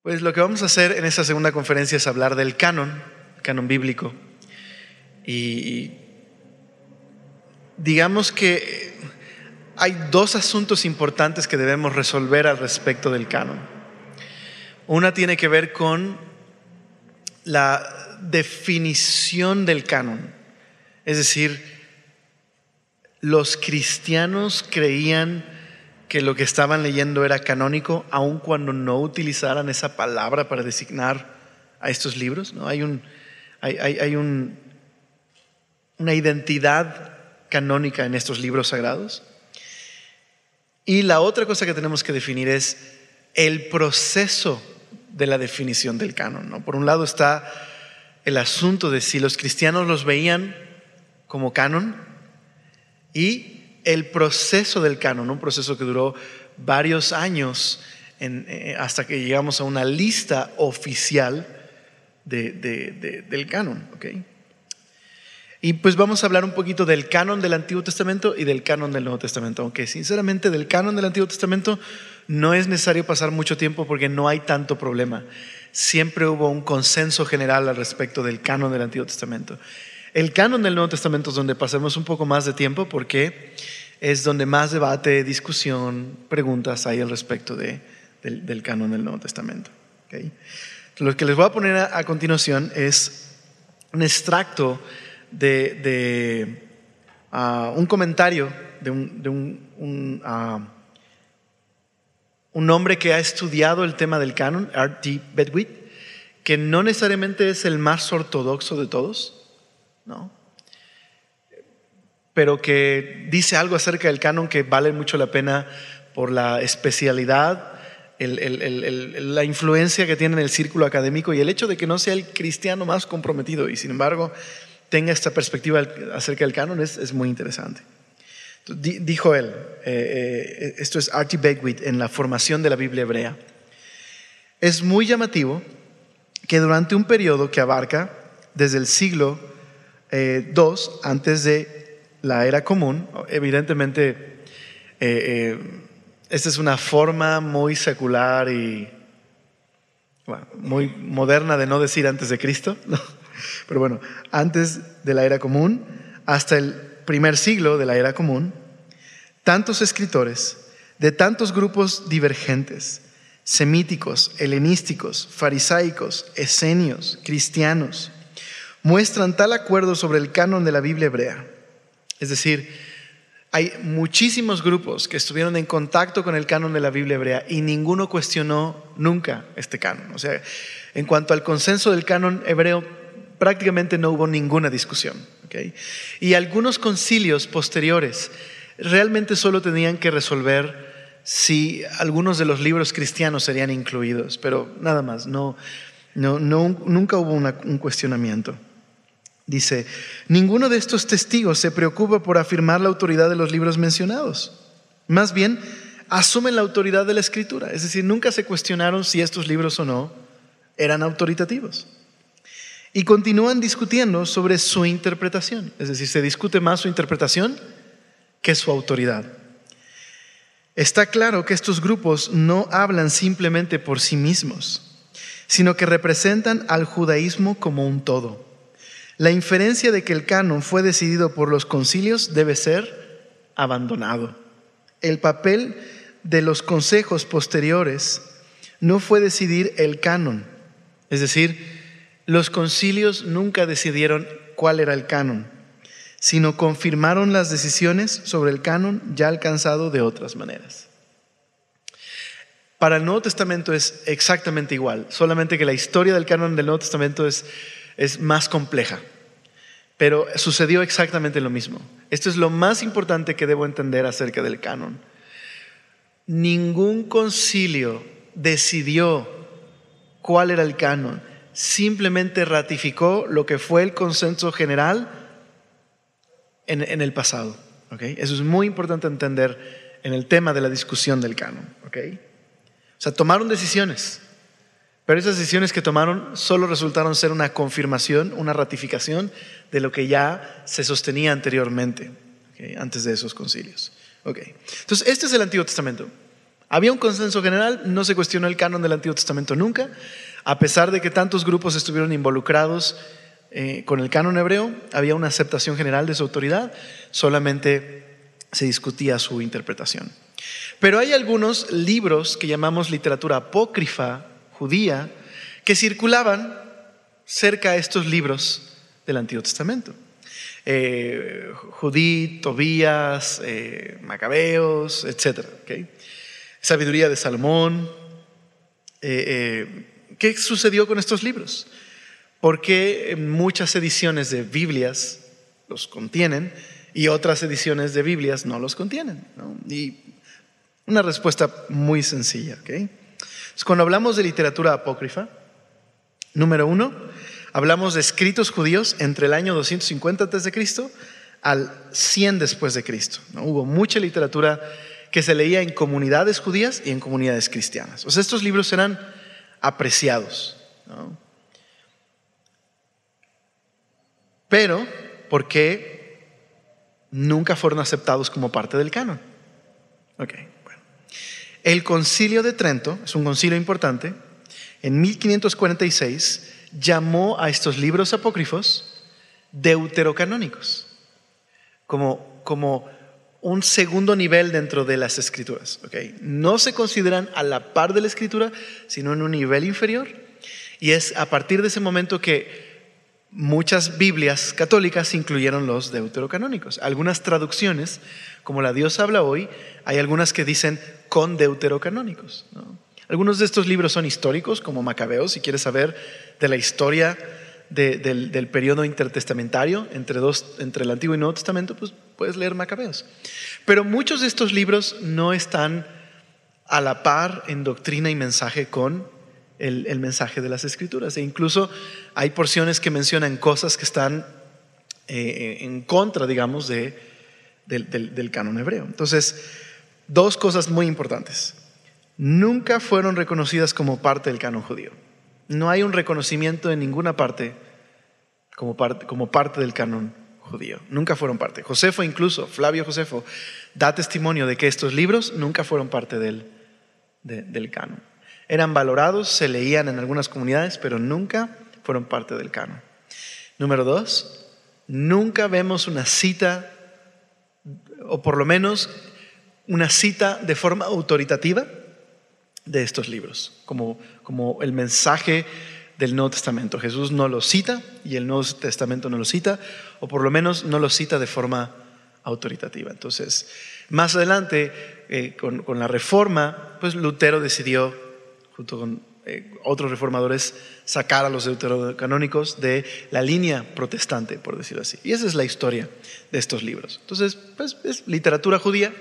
Pues lo que vamos a hacer en esta segunda conferencia es hablar del canon bíblico. Y digamos que hay dos asuntos importantes que debemos resolver al respecto del canon. Una tiene que ver con la definición del canon. Es decir, los cristianos creían que lo que estaban leyendo era canónico, aun cuando no utilizaran esa palabra para designar a estos libros, ¿no? Hay una identidad canónica en estos libros sagrados. Y la otra cosa que tenemos que definir es el proceso de la definición del canon, ¿no? Por un lado está el asunto de si los cristianos los veían como canon y el proceso del canon, un proceso que duró varios años hasta que llegamos a una lista oficial del canon, ¿okay? Y pues vamos a hablar un poquito del canon del Antiguo Testamento y del canon del Nuevo Testamento, aunque sinceramente del canon del Antiguo Testamento no es necesario pasar mucho tiempo porque no hay tanto problema. Siempre hubo un consenso general al respecto del canon del Antiguo Testamento. El canon del Nuevo Testamento es donde pasamos un poco más de tiempo porque es donde más debate, discusión, preguntas hay al respecto del canon del Nuevo Testamento, ¿okay? Lo que les voy a poner a continuación es un extracto de un comentario de un hombre que ha estudiado el tema del canon, R.T. Bedwitt, que no necesariamente es el más ortodoxo de todos, ¿no? Pero que dice algo acerca del canon que vale mucho la pena por la especialidad, la influencia que tiene en el círculo académico y el hecho de que no sea el cristiano más comprometido y sin embargo tenga esta perspectiva acerca del canon es muy interesante. Dijo él, esto es R.T. Bedwitt en la formación de la Biblia hebrea: es muy llamativo que durante un periodo que abarca desde el siglo II antes de la era común, evidentemente esta es una forma muy secular y muy moderna de no decir antes de Cristo, ¿no? Pero bueno, antes de la era común hasta el primer siglo de la era común, tantos escritores de tantos grupos divergentes, semíticos, helenísticos, farisaicos, esenios, cristianos, muestran tal acuerdo sobre el canon de la Biblia hebrea. Es decir, hay muchísimos grupos que estuvieron en contacto con el canon de la Biblia hebrea y ninguno cuestionó nunca este canon. O sea, en cuanto al consenso del canon hebreo, prácticamente no hubo ninguna discusión, ¿okay? Y algunos concilios posteriores realmente solo tenían que resolver si algunos de los libros cristianos serían incluidos, pero nada más, nunca hubo un cuestionamiento. Dice: ninguno de estos testigos se preocupa por afirmar la autoridad de los libros mencionados. Más bien, asumen la autoridad de la Escritura. Es decir, nunca se cuestionaron si estos libros o no eran autoritativos. Y continúan discutiendo sobre su interpretación. Es decir, se discute más su interpretación que su autoridad. Está claro que estos grupos no hablan simplemente por sí mismos, sino que representan al judaísmo como un todo. La inferencia de que el canon fue decidido por los concilios debe ser abandonado. El papel de los consejos posteriores no fue decidir el canon. Es decir, los concilios nunca decidieron cuál era el canon, sino confirmaron las decisiones sobre el canon ya alcanzado de otras maneras. Para el Nuevo Testamento es exactamente igual, solamente que la historia del canon del Nuevo Testamento es más compleja, pero sucedió exactamente lo mismo. Esto es lo más importante que debo entender acerca del canon. Ningún concilio decidió cuál era el canon, simplemente ratificó lo que fue el consenso general en el pasado, ¿okay? Eso es muy importante entender en el tema de la discusión del canon, ¿okay? O sea, tomaron decisiones, pero esas decisiones que tomaron solo resultaron ser una confirmación, una ratificación de lo que ya se sostenía anteriormente, ¿okay? Antes de esos concilios, ¿okay? Entonces, este es el Antiguo Testamento. Había un consenso general, no se cuestionó el canon del Antiguo Testamento nunca, a pesar de que tantos grupos estuvieron involucrados con el canon hebreo, había una aceptación general de su autoridad, solamente se discutía su interpretación. Pero hay algunos libros que llamamos literatura apócrifa judía que circulaban cerca de estos libros del Antiguo Testamento. Judith, Tobías, Macabeos, etc. ¿Okay? Sabiduría de Salomón. ¿Qué sucedió con estos libros? Porque muchas ediciones de Biblias los contienen y otras ediciones de Biblias no los contienen, ¿no? Y una respuesta muy sencilla. ¿Okay? Entonces, cuando hablamos de literatura apócrifa, número 1, hablamos de escritos judíos entre el año 250 a.C. al 100 después de Cristo, ¿no? Hubo mucha literatura que se leía en comunidades judías y en comunidades cristianas. O sea, estos libros eran apreciados, ¿no? Pero, ¿por qué nunca fueron aceptados como parte del canon? Okay, bueno. El Concilio de Trento, es un concilio importante, en 1546 llamó a estos libros apócrifos deuterocanónicos, como un segundo nivel dentro de las escrituras. ¿Okay? No se consideran a la par de la escritura, sino en un nivel inferior, y es a partir de ese momento que muchas Biblias católicas incluyeron los deuterocanónicos. Algunas traducciones, como la Dios habla hoy, hay algunas que dicen con deuterocanónicos, ¿no? Algunos de estos libros son históricos, como Macabeos. Si quieres saber de la historia del periodo intertestamentario entre el Antiguo y Nuevo Testamento, pues puedes leer Macabeos. Pero muchos de estos libros no están a la par en doctrina y mensaje con el mensaje de las Escrituras. E incluso hay porciones que mencionan cosas que están en contra, digamos, del canon hebreo. Entonces, dos cosas muy importantes. Nunca fueron reconocidas como parte del canon judío. No hay un reconocimiento en ninguna parte como parte del canon judío. Nunca fueron parte. Josefo, incluso Flavio Josefo, da testimonio de que estos libros nunca fueron parte del canon. Eran valorados, se leían en algunas comunidades, pero nunca fueron parte del canon. Número 2, nunca vemos una cita, o por lo menos una cita de forma autoritativa de estos libros, como el mensaje del Nuevo Testamento. Jesús no lo cita y el Nuevo Testamento no lo cita, o por lo menos no lo cita de forma autoritativa. Entonces, más adelante, con la Reforma, pues Lutero decidió, junto con otros reformadores, sacar a los deuterocanónicos de la línea protestante, por decirlo así. Y esa es la historia de estos libros. Entonces, pues es literatura judía.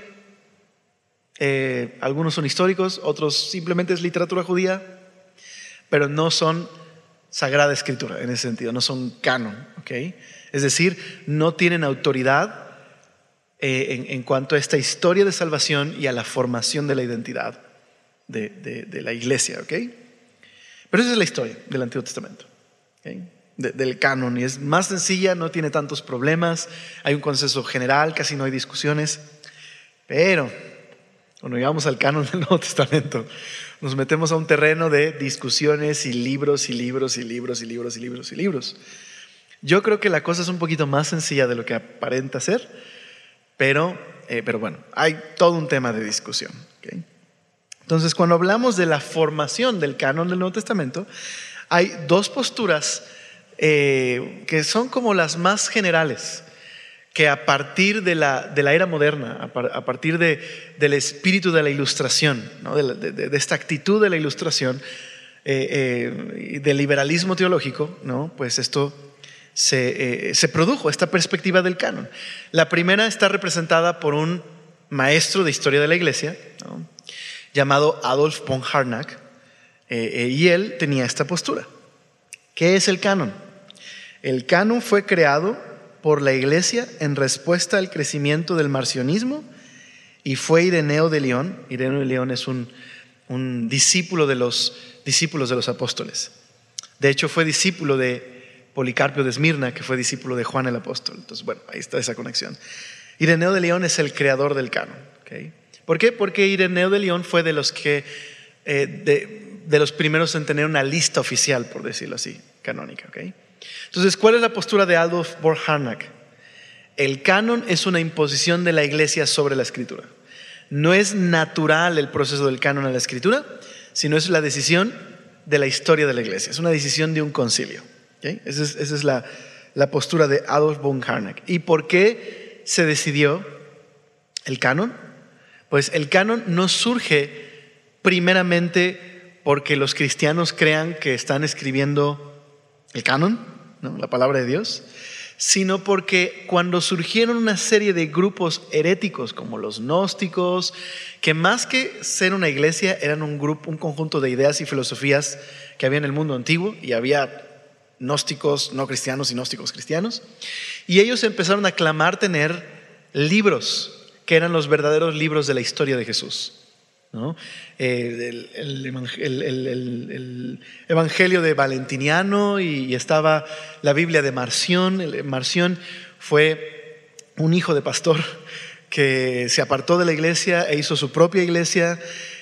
Algunos son históricos, otros simplemente es literatura judía, pero no son sagrada escritura en ese sentido, no son canon, ¿okay? Es decir, no tienen autoridad en cuanto a esta historia de salvación y a la formación de la identidad de la iglesia, ¿okay? Pero esa es la historia del Antiguo Testamento, ¿okay? Del canon, y es más sencilla, no tiene tantos problemas, hay un consenso general, casi no hay discusiones, pero cuando llegamos al canon del Nuevo Testamento, nos metemos a un terreno de discusiones y libros y libros y libros y libros y libros y libros. Yo creo que la cosa es un poquito más sencilla de lo que aparenta ser, pero bueno, hay todo un tema de discusión, ¿okay? Entonces, cuando hablamos de la formación del canon del Nuevo Testamento, hay dos posturas que son como las más generales, que a partir de la era moderna, a partir del espíritu de la ilustración, ¿no? de esta actitud de la ilustración y del liberalismo teológico, ¿no? Pues esto se produjo, esta perspectiva del canon. La primera está representada por un maestro de historia de la iglesia, ¿no? Llamado Adolf von Harnack, y él tenía esta postura. ¿Qué es el canon? El canon fue creado por la iglesia en respuesta al crecimiento del marcionismo, y fue Ireneo de León. Ireneo de León es un discípulo de los discípulos de los apóstoles. De hecho, fue discípulo de Policarpio de Esmirna, que fue discípulo de Juan el apóstol. Entonces, bueno, ahí está esa conexión. Ireneo de León es el creador del canon, ¿okay? ¿Por qué? Porque Ireneo de León fue de los que de los primeros en tener una lista oficial, por decirlo así, canónica. ¿Okay? Entonces, ¿cuál es la postura de Adolf von Harnack? El canon es una imposición de la Iglesia sobre la Escritura. No es natural el proceso del canon a la Escritura, sino es la decisión de la historia de la Iglesia. Es una decisión de un concilio. ¿Okay? Esa es la postura de Adolf von Harnack. ¿Y por qué se decidió el canon? Pues el canon no surge primeramente porque los cristianos crean que están escribiendo el canon, ¿no? La palabra de Dios, sino porque cuando surgieron una serie de grupos heréticos como los gnósticos, que más que ser una iglesia eran un conjunto de ideas y filosofías que había en el mundo antiguo, y había gnósticos no cristianos y gnósticos cristianos, y ellos empezaron a clamar tener libros que eran los verdaderos libros de la historia de Jesús, ¿no? El Evangelio de Valentiniano, y estaba la Biblia de Marción. Marción fue un hijo de pastor que se apartó de la iglesia e hizo su propia iglesia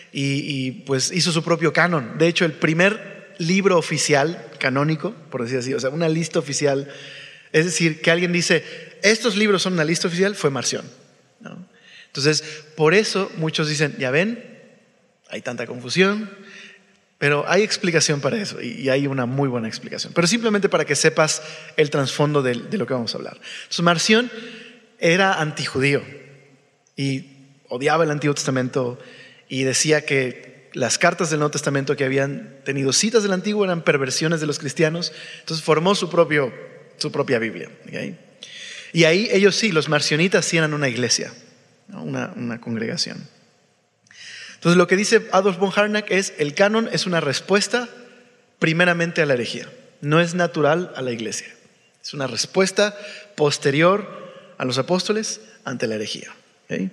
y pues hizo su propio canon. De hecho, el primer libro oficial canónico, por decir así, o sea, una lista oficial, es decir, que alguien dice estos libros son una lista oficial, fue Marción, ¿no? Entonces, por eso muchos dicen, ya ven, hay tanta confusión, pero hay explicación para eso, y hay una muy buena explicación. Pero simplemente para que sepas el trasfondo de lo que vamos a hablar. Entonces, Marción era antijudío y odiaba el Antiguo Testamento y decía que las cartas del Nuevo Testamento que habían tenido citas del Antiguo eran perversiones de los cristianos. Entonces formó su propia Biblia. ¿Okay? Y ahí ellos sí, los marcionitas sí eran una iglesia, ¿no? Una congregación. Entonces lo que dice Adolf von Harnack es: el canon es una respuesta primeramente a la herejía, no es natural a la iglesia, es una respuesta posterior a los apóstoles ante la herejía. ¿Okay?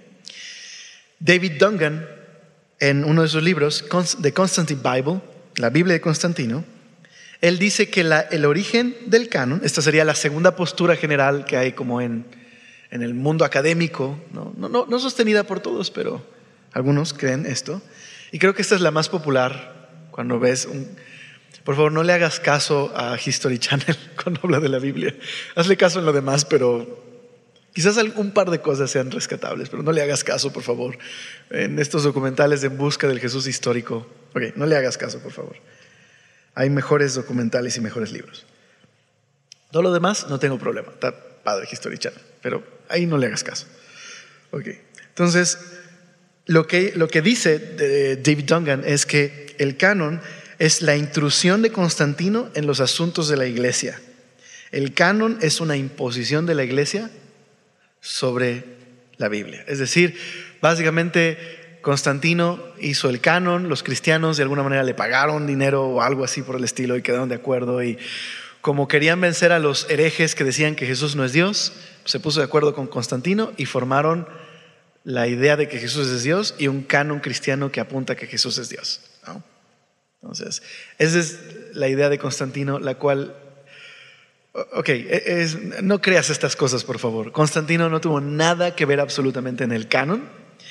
David Dungan, en uno de sus libros, The Constantine Bible, la Biblia de Constantino, él dice que el origen del canon, esta sería la segunda postura general que hay como en el mundo académico, no sostenida por todos, pero algunos creen esto, y creo que esta es la más popular. Cuando ves por favor, no le hagas caso a History Channel cuando habla de la Biblia. Hazle caso en lo demás, pero quizás un par de cosas sean rescatables, pero no le hagas caso, por favor, en estos documentales En busca del Jesús histórico. Ok, no le hagas caso, por favor. Hay mejores documentales y mejores libros. Todo lo demás no tengo problema, está padre History Channel, pero ahí no le hagas caso. Ok, entonces lo que dice David Dungan es que el canon es la intrusión de Constantino en los asuntos de la iglesia. El canon es una imposición de la iglesia sobre la Biblia. Es decir, básicamente Constantino hizo el canon, los cristianos de alguna manera le pagaron dinero o algo así por el estilo y quedaron de acuerdo, y como querían vencer a los herejes que decían que Jesús no es Dios, se puso de acuerdo con Constantino y formaron la idea de que Jesús es Dios y un canon cristiano que apunta a que Jesús es Dios, ¿no? Entonces, esa es la idea de Constantino, la cual, ok, no creas estas cosas, por favor. Constantino no tuvo nada que ver absolutamente en el canon,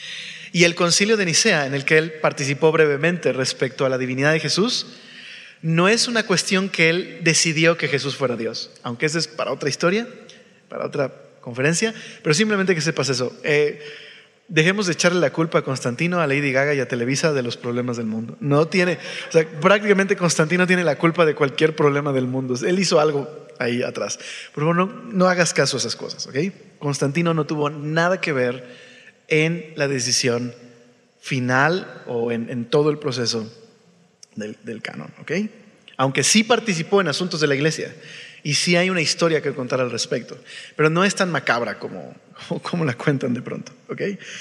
y el concilio de Nicea, en el que él participó brevemente respecto a la divinidad de Jesús, no es una cuestión que él decidió que Jesús fuera Dios, aunque eso es para otra historia, para otra conferencia, pero simplemente que sepas eso. Dejemos de echarle la culpa a Constantino, a Lady Gaga y a Televisa de los problemas del mundo. No tiene, o sea, prácticamente Constantino tiene la culpa de cualquier problema del mundo. Él hizo algo ahí atrás. Pero no hagas caso a esas cosas, ¿ok? Constantino no tuvo nada que ver en la decisión final o en todo el proceso del canon, ¿ok? Aunque sí participó en asuntos de la iglesia y sí hay una historia que contar al respecto, pero no es tan macabra como la cuentan de pronto, ¿ok?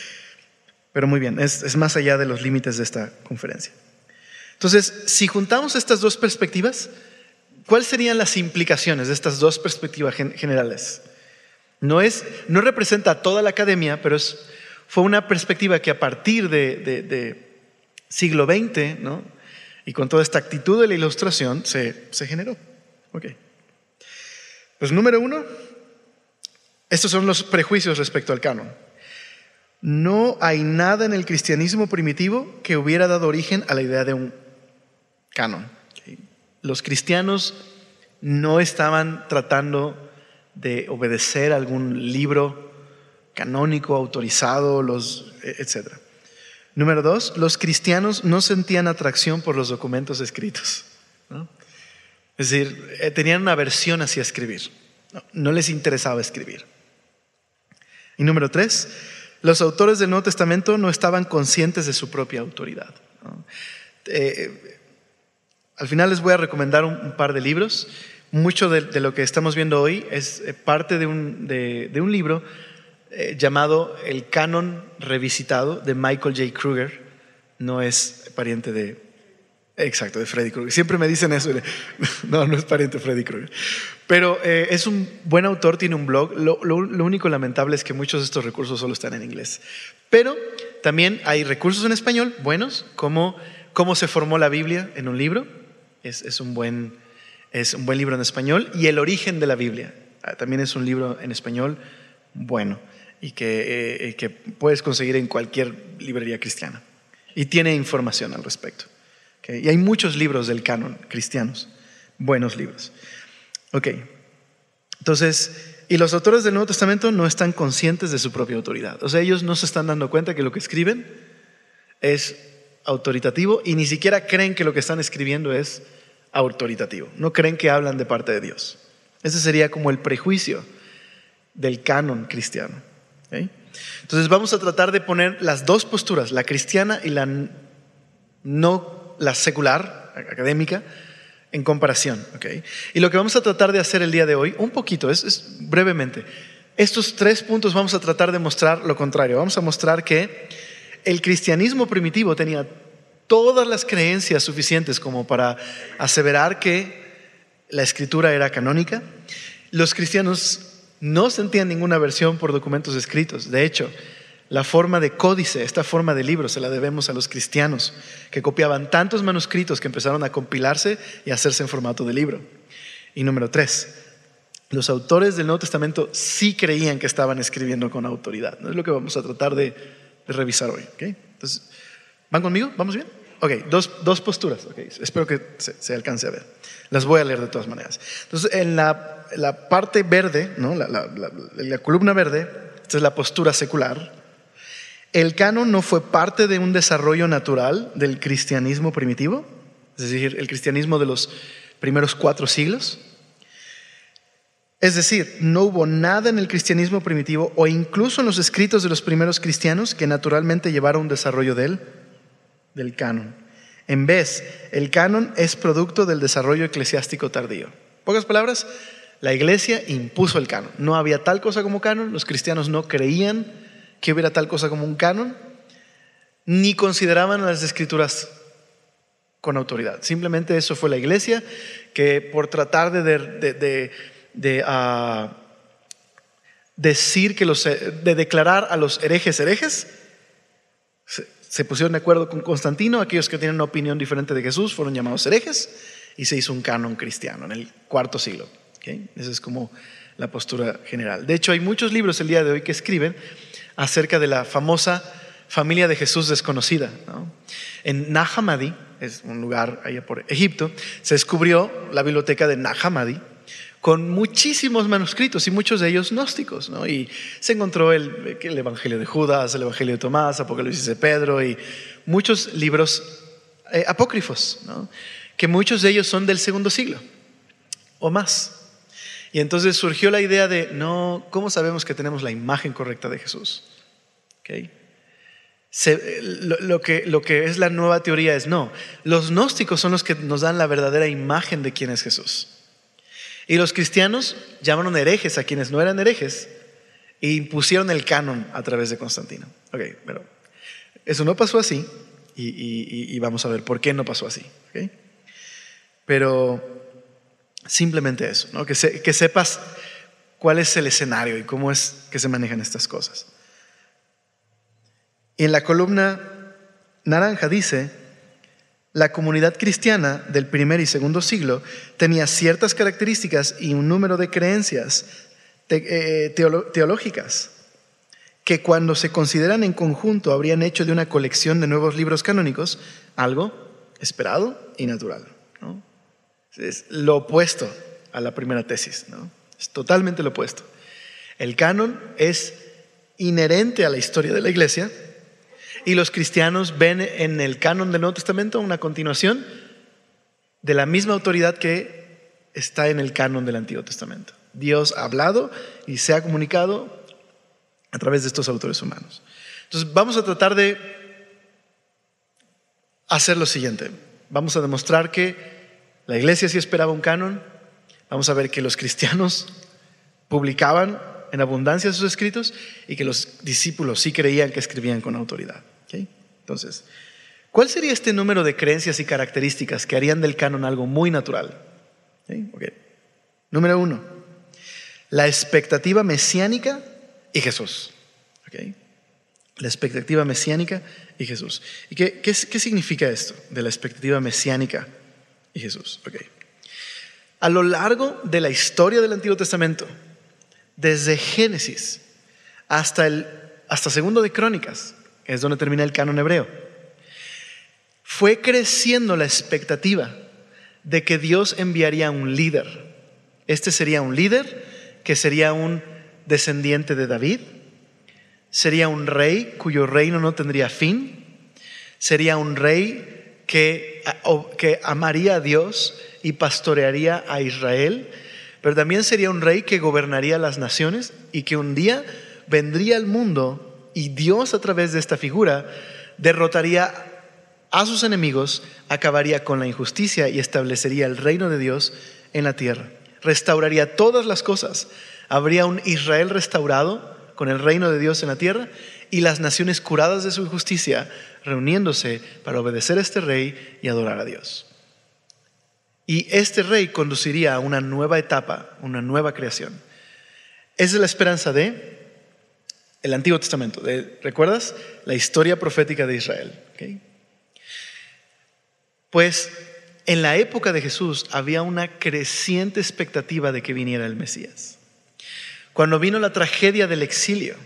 Pero muy bien, es más allá de los límites de esta conferencia. Entonces, si juntamos estas dos perspectivas, ¿cuáles serían las implicaciones de estas dos perspectivas generales? No representa a toda la academia, pero fue una perspectiva que a partir de siglo XX, ¿no? Y con toda esta actitud de la ilustración se generó. Ok. Pues número uno, estos son los prejuicios respecto al canon. no hay nada en el cristianismo primitivo que hubiera dado origen a la idea de un canon. Los cristianos no estaban tratando de obedecer algún libro canónico, autorizado, etc. Número 2, los cristianos no sentían atracción por los documentos escritos, ¿no? Es decir, tenían una aversión hacia escribir. No les interesaba escribir. Y número 3, los autores del Nuevo Testamento no estaban conscientes de su propia autoridad, ¿no? Al final les voy a recomendar un par de libros. Mucho de lo que estamos viendo hoy es parte de un libro llamado El Canon Revisitado, de Michael J. Kruger. No es pariente de Freddy Krueger. Siempre me dicen eso. No es pariente de Freddy Krueger. Pero es un buen autor, tiene un blog. Lo único lamentable es que muchos de estos recursos solo están en inglés. Pero también hay recursos en español buenos, como Cómo se formó la Biblia en un libro. Es un buen libro en español. Y El origen de la Biblia también es un libro en español bueno y que puedes conseguir en cualquier librería cristiana. Y tiene información al respecto. ¿Okay? Y hay muchos libros del canon cristianos, buenos libros. Ok, entonces, y los autores del Nuevo Testamento no están conscientes de su propia autoridad. O sea, ellos no se están dando cuenta que lo que escriben es autoritativo y ni siquiera creen que lo que están escribiendo es autoritativo. No creen que hablan de parte de Dios. Ese sería como el prejuicio del canon cristiano. ¿Okay? Entonces vamos a tratar de poner las dos posturas, la cristiana y la secular, académica, en comparación. ¿Okay? Y lo que vamos a tratar de hacer el día de hoy, un poquito, es brevemente, estos 3 puntos vamos a tratar de mostrar lo contrario. Vamos a mostrar que el cristianismo primitivo tenía todas las creencias suficientes como para aseverar que la escritura era canónica. Los cristianos no sentían ninguna aversión por documentos escritos. De hecho, la forma de códice, esta forma de libro, se la debemos a los cristianos, que copiaban tantos manuscritos que empezaron a compilarse y a hacerse en formato de libro. Y número 3, los autores del Nuevo Testamento sí creían que estaban escribiendo con autoridad. ¿No? Es lo que vamos a tratar de revisar hoy. ¿Okay? Entonces, ¿van conmigo? ¿Vamos bien? Ok, dos posturas. Okay. Espero que se alcance a ver. Las voy a leer de todas maneras. Entonces, en la parte verde, ¿no? la columna verde, esta es la postura secular. El canon no fue parte de un desarrollo natural del cristianismo primitivo, es decir, el cristianismo de los primeros 4 siglos. Es decir, no hubo nada en el cristianismo primitivo o incluso en los escritos de los primeros cristianos que naturalmente llevara a un desarrollo del canon. En vez, el canon es producto del desarrollo eclesiástico tardío. En pocas palabras, la iglesia impuso el canon. No había tal cosa como canon, los cristianos no creían que hubiera tal cosa como un canon, ni consideraban las escrituras con autoridad. Simplemente eso fue la iglesia que, por tratar de declarar a los herejes, se pusieron de acuerdo con Constantino. Aquellos que tienen una opinión diferente de Jesús fueron llamados herejes y se hizo un canon cristiano en el 4º siglo. ¿Okay? Esa es como la postura general. De hecho, hay muchos libros el día de hoy que escriben acerca de la famosa familia de Jesús desconocida, ¿no? En Nag Hammadi, es un lugar allá por Egipto, se descubrió la biblioteca de Nag Hammadi con muchísimos manuscritos y muchos de ellos gnósticos, ¿no? Y se encontró el Evangelio de Judas, el Evangelio de Tomás, Apocalipsis de Pedro y muchos libros apócrifos, ¿no? Que muchos de ellos son del 2º siglo o más. Y entonces surgió la idea de, no, ¿cómo sabemos que tenemos la imagen correcta de Jesús? ¿Okay? Lo que es la nueva teoría es, no, los gnósticos son los que nos dan la verdadera imagen de quién es Jesús. Y los cristianos llamaron herejes a quienes no eran herejes e impusieron el canon a través de Constantino. Ok, pero eso no pasó así y vamos a ver por qué no pasó así. ¿Okay? Pero simplemente eso, ¿no? Que sepas cuál es el escenario y cómo es que se manejan estas cosas. Y en la columna naranja dice: la comunidad cristiana del 1er y 2º siglo tenía ciertas características y un número de creencias teológicas que cuando se consideran en conjunto habrían hecho de una colección de nuevos libros canónicos algo esperado y natural, ¿no? Es lo opuesto a la primera tesis, ¿no? Es totalmente lo opuesto. El canon es inherente a la historia de la iglesia y los cristianos ven en el canon del Nuevo Testamento una continuación de la misma autoridad que está en el canon del Antiguo Testamento. Dios ha hablado y se ha comunicado a través de estos autores humanos. Entonces vamos a tratar de hacer lo siguiente. Vamos a demostrar que la iglesia sí esperaba un canon. Vamos a ver que los cristianos publicaban en abundancia sus escritos y que los discípulos sí creían que escribían con autoridad. ¿Okay? Entonces, ¿cuál sería este número de creencias y características que harían del canon algo muy natural? ¿Okay? Okay. Número 1, la expectativa mesiánica y Jesús. ¿Okay? La expectativa mesiánica y Jesús. ¿Y qué significa esto de la expectativa mesiánica y Jesús? Okay. A lo largo de la historia del Antiguo Testamento, desde Génesis hasta segundo de Crónicas, que es donde termina el canon hebreo, fue creciendo la expectativa de que Dios enviaría un líder. Este sería un líder que sería un descendiente de David, sería un rey cuyo reino no tendría fin, sería un rey que amaría a Dios y pastorearía a Israel, pero también sería un rey que gobernaría las naciones y que un día vendría al mundo y Dios a través de esta figura derrotaría a sus enemigos, acabaría con la injusticia y establecería el reino de Dios en la tierra. Restauraría todas las cosas. Habría un Israel restaurado con el reino de Dios en la tierra y las naciones curadas de su injusticia reuniéndose para obedecer a este rey y adorar a Dios. Y este rey conduciría a una nueva etapa, una nueva creación. Esa es la esperanza de el Antiguo Testamento. ¿Recuerdas? La historia profética de Israel. ¿Okay? Pues en la época de Jesús había una creciente expectativa de que viniera el Mesías. Cuando vino la tragedia del exilio,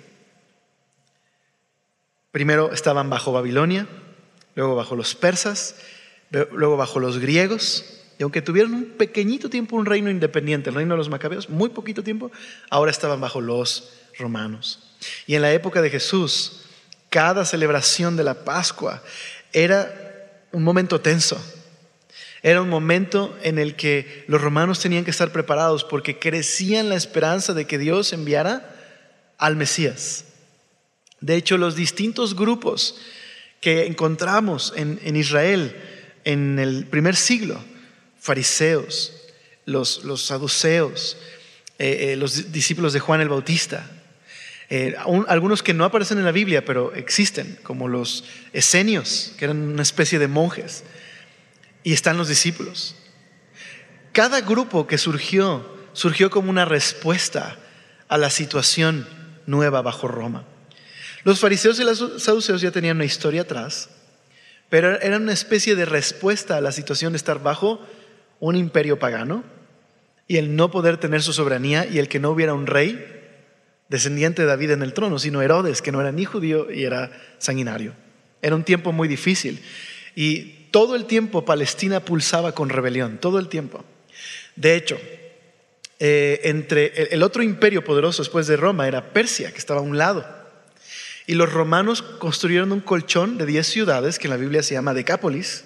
primero estaban bajo Babilonia, luego bajo los persas, luego bajo los griegos, y aunque tuvieron un pequeñito tiempo un reino independiente, el reino de los macabeos, muy poquito tiempo, ahora estaban bajo los romanos. Y en la época de Jesús, cada celebración de la Pascua era un momento tenso. Era un momento en el que los romanos tenían que estar preparados porque crecían la esperanza de que Dios enviara al Mesías. De hecho, los distintos grupos que encontramos en Israel en el primer siglo, fariseos, los saduceos, los discípulos de Juan el Bautista, algunos que no aparecen en la Biblia pero existen, como los esenios, que eran una especie de monjes, y están los discípulos. Cada grupo que surgió como una respuesta a la situación nueva bajo Roma. Los fariseos y los saduceos ya tenían una historia atrás, pero eran una especie de respuesta a la situación de estar bajo un imperio pagano y el no poder tener su soberanía y el que no hubiera un rey descendiente de David en el trono, sino Herodes, que no era ni judío y era sanguinario. Era un tiempo muy difícil y todo el tiempo Palestina pulsaba con rebelión, todo el tiempo. De hecho, entre el otro imperio poderoso después de Roma era Persia, que estaba a un lado. Y los romanos construyeron un colchón de 10 ciudades que en la Biblia se llama Decápolis.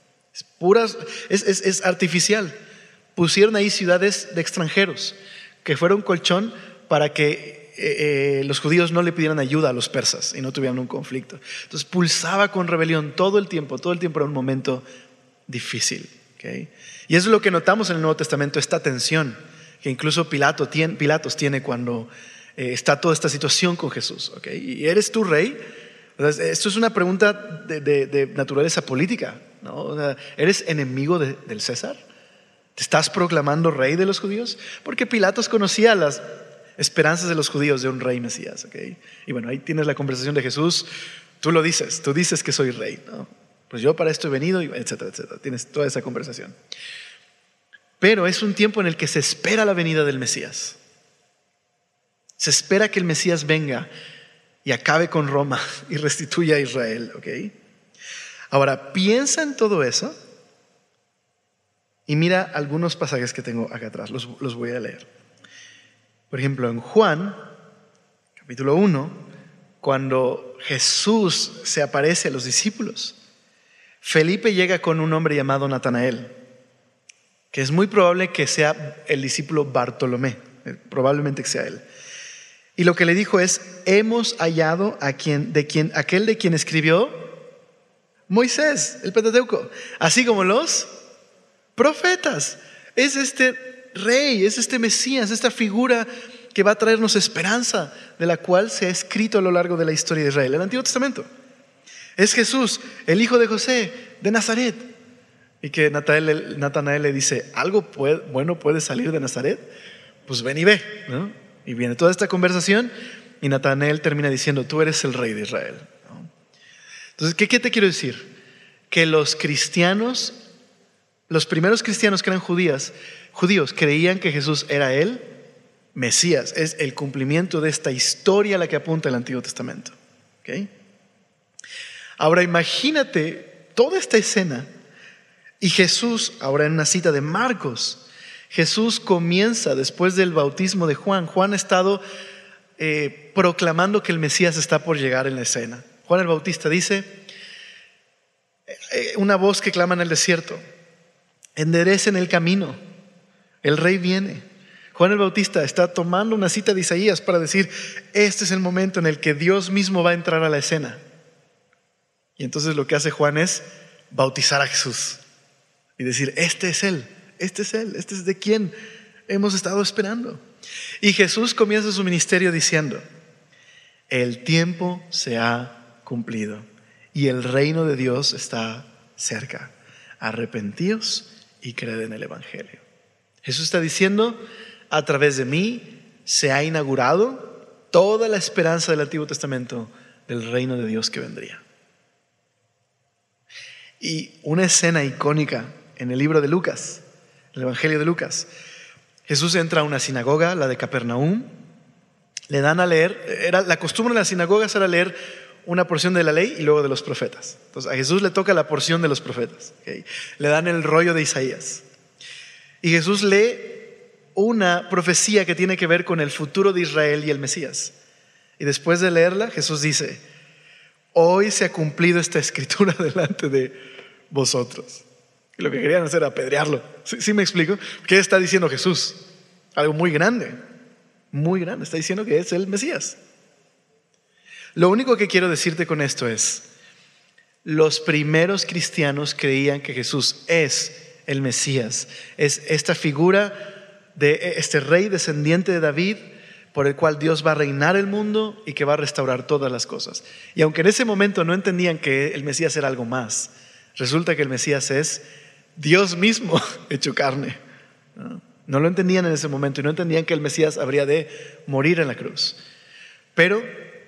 Es artificial. Pusieron ahí ciudades de extranjeros, que fuera un colchón para que los judíos no le pidieran ayuda a los persas y no tuvieran un conflicto. Entonces pulsaba con rebelión todo el tiempo era un momento difícil. ¿Okay? Y eso es lo que notamos en el Nuevo Testamento, esta tensión que incluso Pilatos tiene cuando está toda esta situación con Jesús. ¿Okay? ¿Y eres tú rey? Esto es una pregunta de naturaleza política, ¿no? O sea, ¿eres enemigo del César? ¿Te estás proclamando rey de los judíos? Porque Pilatos conocía las esperanzas de los judíos de un rey Mesías. ¿Okay? Y bueno, ahí tienes la conversación de Jesús. Tú dices que soy rey, ¿no? Pues yo para esto he venido, etcétera, etcétera. Tienes toda esa conversación. Pero es un tiempo en el que se espera la venida del Mesías. Se espera que el Mesías venga y acabe con Roma y restituya a Israel. ¿Ok? Ahora, piensa en todo eso y mira algunos pasajes que tengo acá atrás. Los voy a leer. Por ejemplo, en Juan, capítulo 1, cuando Jesús se aparece a los discípulos, Felipe llega con un hombre llamado Natanael, que es muy probable que sea el discípulo Bartolomé, probablemente que sea él. Y lo que le dijo es: hemos hallado aquel de quien escribió Moisés, el Pentateuco, así como los profetas. Es este rey, es este Mesías, esta figura que va a traernos esperanza, de la cual se ha escrito a lo largo de la historia de Israel, el Antiguo Testamento. Es Jesús, el hijo de José, de Nazaret. Y que Natanael le dice: ¿algo bueno puede salir de Nazaret? Pues ven y ve, ¿no? Y viene toda esta conversación y Natanael termina diciendo: tú eres el rey de Israel, ¿no? Entonces, ¿qué te quiero decir? Que los primeros cristianos que eran judíos, creían que Jesús era el Mesías. Es el cumplimiento de esta historia a la que apunta el Antiguo Testamento. ¿Okay? Ahora imagínate toda esta escena y Jesús, ahora en una cita de Marcos, Jesús comienza después del bautismo de Juan. Juan ha estado proclamando que el Mesías está por llegar en la escena. Juan el Bautista dice, una voz que clama en el desierto: enderecen el camino, el rey viene. Juan el Bautista está tomando una cita de Isaías para decir: este es el momento en el que Dios mismo va a entrar a la escena. Y entonces lo que hace Juan es bautizar a Jesús y decir: este es Él, este es de quien hemos estado esperando. Y Jesús comienza su ministerio diciendo: el tiempo se ha cumplido y el reino de Dios está cerca. Arrepentíos y creed en el Evangelio. Jesús está diciendo: a través de mí se ha inaugurado toda la esperanza del Antiguo Testamento del reino de Dios que vendría. Y una escena icónica en el libro de Lucas, el Evangelio de Lucas: Jesús entra a una sinagoga, la de Capernaum. Le dan a leer, la costumbre de las sinagogas era leer una porción de la ley y luego de los profetas. Entonces a Jesús le toca la porción de los profetas, ¿okay? Le dan el rollo de Isaías y Jesús lee una profecía que tiene que ver con el futuro de Israel y el Mesías. Y después de leerla, Jesús dice: hoy se ha cumplido esta escritura delante de vosotros. Y lo que querían hacer era apedrearlo. ¿Sí me explico? ¿Qué está diciendo Jesús? Algo muy grande, muy grande. Está diciendo que es el Mesías. Lo único que quiero decirte con esto es: los primeros cristianos creían que Jesús es el Mesías, es esta figura de este rey descendiente de David, por el cual Dios va a reinar el mundo y que va a restaurar todas las cosas. Y aunque en ese momento no entendían que el Mesías era algo más, resulta que el Mesías es Dios mismo hecho carne. No lo entendían en ese momento y no entendían que el Mesías habría de morir en la cruz. Pero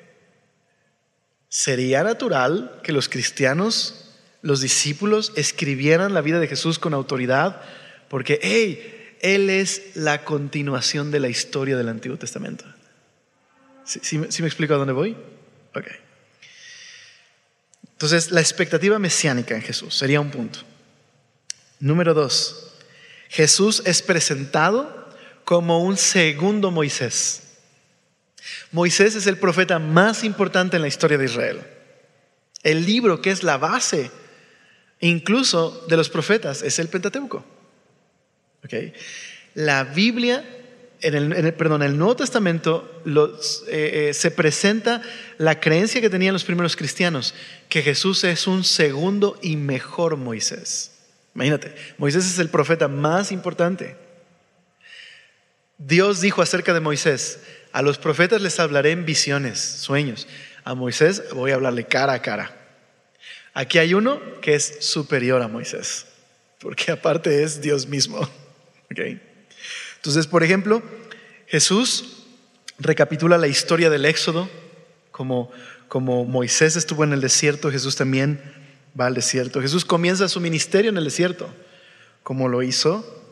sería natural que los cristianos, los discípulos, escribieran la vida de Jesús con autoridad, porque Él es la continuación de la historia del Antiguo Testamento. ¿Sí me explico a dónde voy? Ok. Entonces, la expectativa mesiánica en Jesús sería un punto. Número 2, Jesús es presentado como un segundo Moisés. Moisés es el profeta más importante en la historia de Israel. El libro que es la base incluso de los profetas es el Pentateuco. Okay. La Biblia, en el Nuevo Testamento se presenta la creencia que tenían los primeros cristianos, que Jesús es un segundo y mejor Moisés. Imagínate, Moisés es el profeta más importante. Dios dijo acerca de Moisés: a los profetas les hablaré en visiones, sueños. A Moisés voy a hablarle cara a cara. Aquí hay uno que es superior a Moisés, porque aparte es Dios mismo. Okay. Entonces, por ejemplo, Jesús recapitula la historia del Éxodo. Como Moisés estuvo en el desierto, Jesús también va al desierto. Jesús comienza su ministerio en el desierto, como lo hizo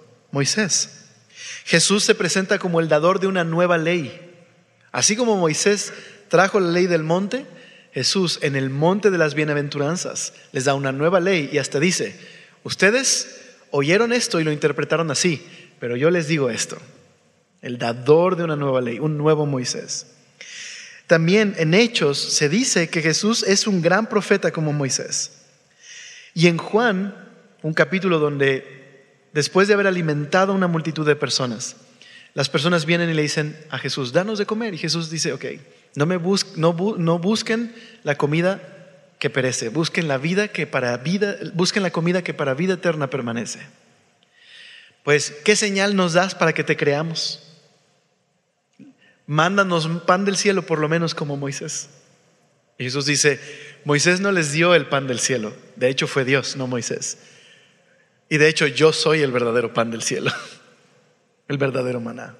Moisés. Jesús se presenta como el dador de una nueva ley. Así como Moisés trajo la ley del monte, Jesús en el monte de las bienaventuranzas les da una nueva ley y hasta dice: ustedes oyeron esto y lo interpretaron así, pero yo les digo esto. El dador de una nueva ley, un nuevo Moisés. También en Hechos se dice que Jesús es un gran profeta como Moisés. Y en Juan, un capítulo donde después de haber alimentado a una multitud de personas, las personas vienen y le dicen a Jesús: danos de comer. Y Jesús dice: ok, no busquen la comida que perece, busquen la comida que para vida eterna permanece. Pues, ¿qué señal nos das para que te creamos? Mándanos un pan del cielo por lo menos como Moisés. Y Jesús dice: Moisés no les dio el pan del cielo, de hecho fue Dios, no Moisés. Y de hecho yo soy el verdadero pan del cielo, el verdadero maná.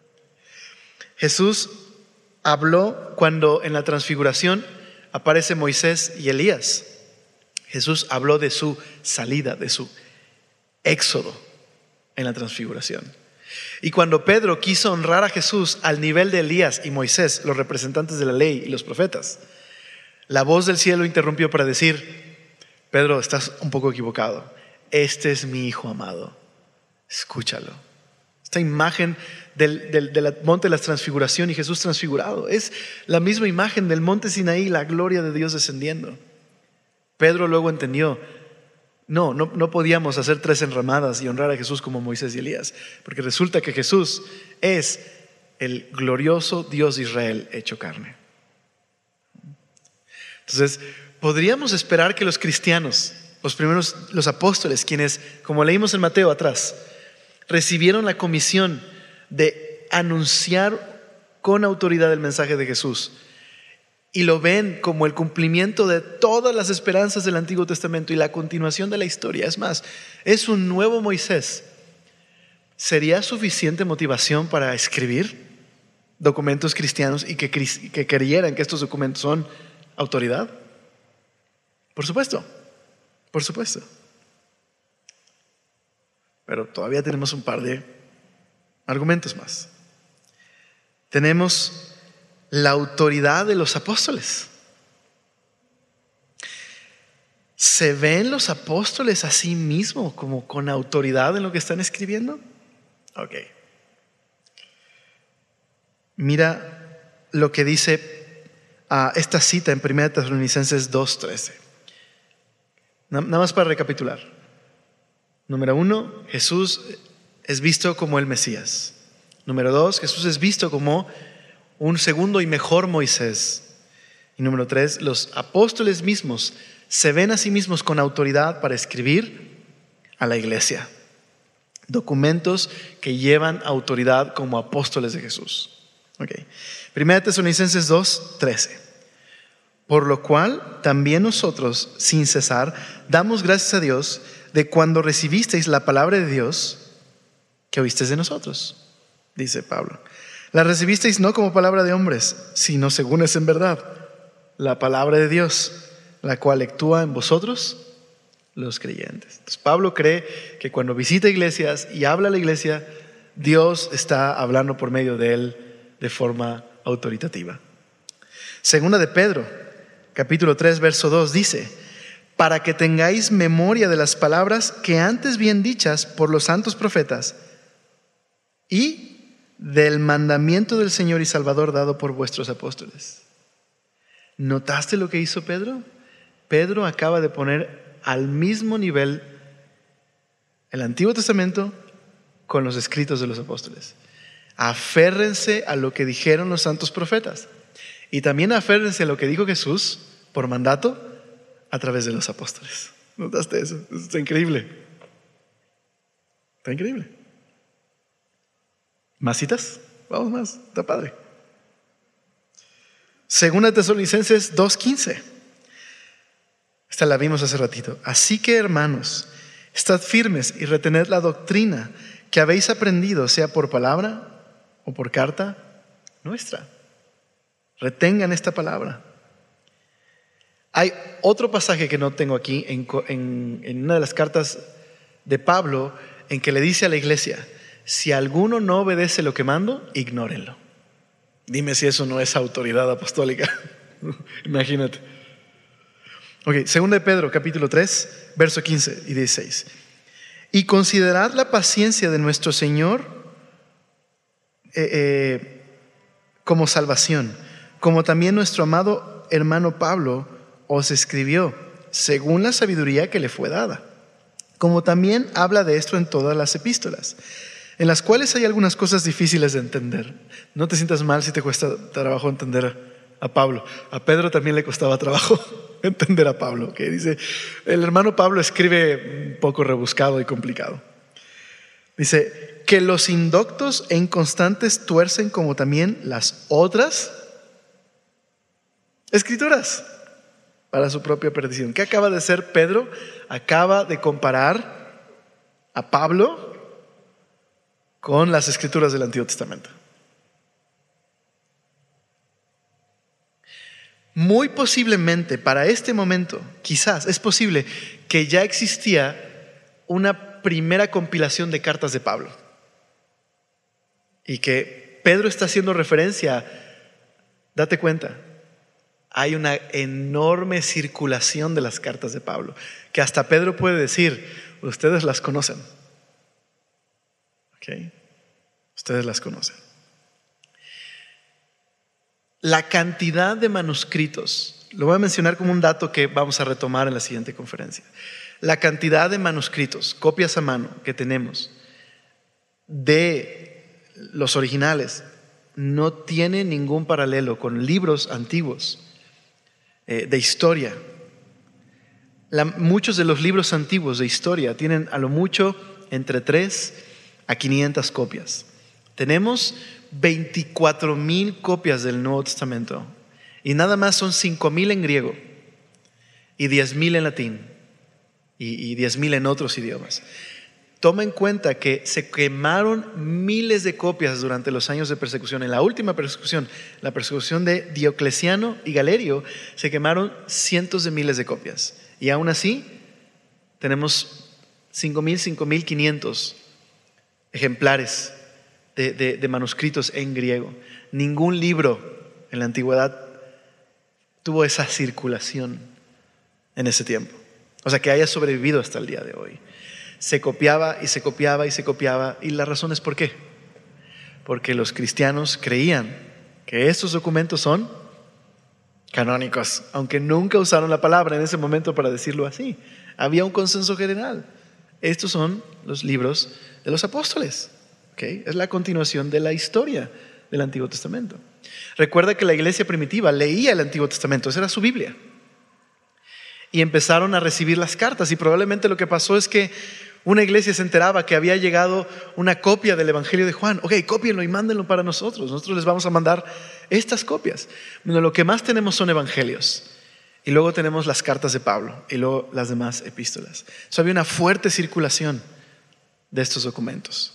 Jesús habló cuando en la transfiguración aparece Moisés y Elías. Jesús habló de su salida, de su éxodo en la transfiguración. Y cuando Pedro quiso honrar a Jesús al nivel de Elías y Moisés, los representantes de la ley y los profetas, la voz del cielo interrumpió para decir: Pedro, estás un poco equivocado. Este es mi hijo amado, escúchalo. Esta imagen del monte de la transfiguración y Jesús transfigurado es la misma imagen del monte Sinaí, la gloria de Dios descendiendo. Pedro luego entendió: no podíamos hacer 3 enramadas y honrar a Jesús como Moisés y Elías, porque resulta que Jesús es el glorioso Dios de Israel hecho carne. Entonces, podríamos esperar que los cristianos, los apóstoles, quienes, como leímos en Mateo atrás, recibieron la comisión de anunciar con autoridad el mensaje de Jesús, y lo ven como el cumplimiento de todas las esperanzas del Antiguo Testamento y la continuación de la historia. Es más, es un nuevo Moisés. ¿Sería suficiente motivación para escribir documentos cristianos y que creyeran que estos documentos son autoridad? Por supuesto, por supuesto. Pero todavía tenemos un par de argumentos más. Tenemos la autoridad de los apóstoles. ¿Se ven los apóstoles a sí mismos como con autoridad en lo que están escribiendo? Ok. Mira lo que dice esta cita en 1 Tesalonicenses 2:13. Nada más para recapitular. Número 1, Jesús es visto como el Mesías. Número 2, Jesús es visto como un segundo y mejor Moisés. Y número 3, los apóstoles mismos se ven a sí mismos con autoridad para escribir a la iglesia. Documentos que llevan autoridad como apóstoles de Jesús. Okay. 1 Tesalonicenses 2:13. Por lo cual también nosotros, sin cesar, damos gracias a Dios de cuando recibisteis la palabra de Dios que oísteis de nosotros, dice Pablo. La recibisteis no como palabra de hombres, sino según es en verdad la palabra de Dios, la cual actúa en vosotros los creyentes. Entonces, Pablo cree que cuando visita iglesias y habla a la iglesia, Dios está hablando por medio de él de forma autoritativa. Segunda de Pedro, capítulo 3, verso 2 dice: para que tengáis memoria de las palabras que antes bien dichas por los santos profetas y del mandamiento del Señor y Salvador dado por vuestros apóstoles. ¿Notaste lo que hizo Pedro? Pedro acaba de poner al mismo nivel el Antiguo Testamento con los escritos de los apóstoles. Aférrense a lo que dijeron los santos profetas y también aférrense a lo que dijo Jesús por mandato a través de los apóstoles. ¿Notaste eso? Está increíble. Está increíble. ¿Más citas? Vamos más, está padre. Segunda Tesalonicenses 2:15. Esta la vimos hace ratito. Así que, hermanos, estad firmes y retened la doctrina que habéis aprendido, sea por palabra o por carta nuestra. Retengan esta palabra. Hay otro pasaje que no tengo aquí en una de las cartas de Pablo, en que le dice a la iglesia: si alguno no obedece lo que mando, ignórenlo. Dime si eso no es autoridad apostólica. Imagínate. Ok, 2 de Pedro, capítulo 3, verso 15 y 16. Y considerad la paciencia de nuestro Señor como salvación, como también nuestro amado hermano Pablo os escribió, según la sabiduría que le fue dada, como también habla de esto en todas las epístolas, en las cuales hay algunas cosas difíciles de entender. No te sientas mal si te cuesta trabajo entender a Pablo. A Pedro también le costaba trabajo entender a Pablo, que dice, el hermano Pablo escribe un poco rebuscado y complicado. Dice, que los indoctos e inconstantes tuercen como también las otras escrituras para su propia perdición. ¿Qué acaba de hacer Pedro? Acaba de comparar a Pablo con las escrituras del Antiguo Testamento. Muy posiblemente para este momento, quizás es posible que ya existía una primera compilación de cartas de Pablo y que Pedro está haciendo referencia. Date cuenta, hay una enorme circulación de las cartas de Pablo, que hasta Pedro puede decir, ustedes las conocen. ¿Okay? Ustedes las conocen. La cantidad de manuscritos, lo voy a mencionar como un dato que vamos a retomar en la siguiente conferencia. La cantidad de manuscritos, copias a mano que tenemos de los originales no tiene ningún paralelo con libros antiguos de historia. Muchos de los libros antiguos de historia tienen a lo mucho entre 3 a 500 copias. Tenemos 24,000 copias del Nuevo Testamento y nada más son 5,000 en griego y 10,000 en latín y 10,000 en otros idiomas. Toma en cuenta que se quemaron miles de copias durante los años de persecución. En la última persecución, la persecución de Diocleciano y Galerio, se quemaron cientos de miles de copias. Y aún así, tenemos 5,500 ejemplares de manuscritos en griego. Ningún libro en la antigüedad tuvo esa circulación en ese tiempo. O sea, que haya sobrevivido hasta el día de hoy. Se copiaba y se copiaba y se copiaba. Y la razón es ¿por qué? Porque los cristianos creían que estos documentos son canónicos, aunque nunca usaron la palabra en ese momento para decirlo así. Había un consenso general. Estos son los libros de los apóstoles. ¿Okay? Es la continuación de la historia del Antiguo Testamento. Recuerda que la iglesia primitiva leía el Antiguo Testamento, esa era su Biblia. Y empezaron a recibir las cartas y probablemente lo que pasó es que una iglesia se enteraba que había llegado una copia del Evangelio de Juan. Ok, cópienlo y mándenlo para nosotros. Nosotros les vamos a mandar estas copias. Bueno, lo que más tenemos son evangelios. Y luego tenemos las cartas de Pablo y luego las demás epístolas. Había una fuerte circulación de estos documentos.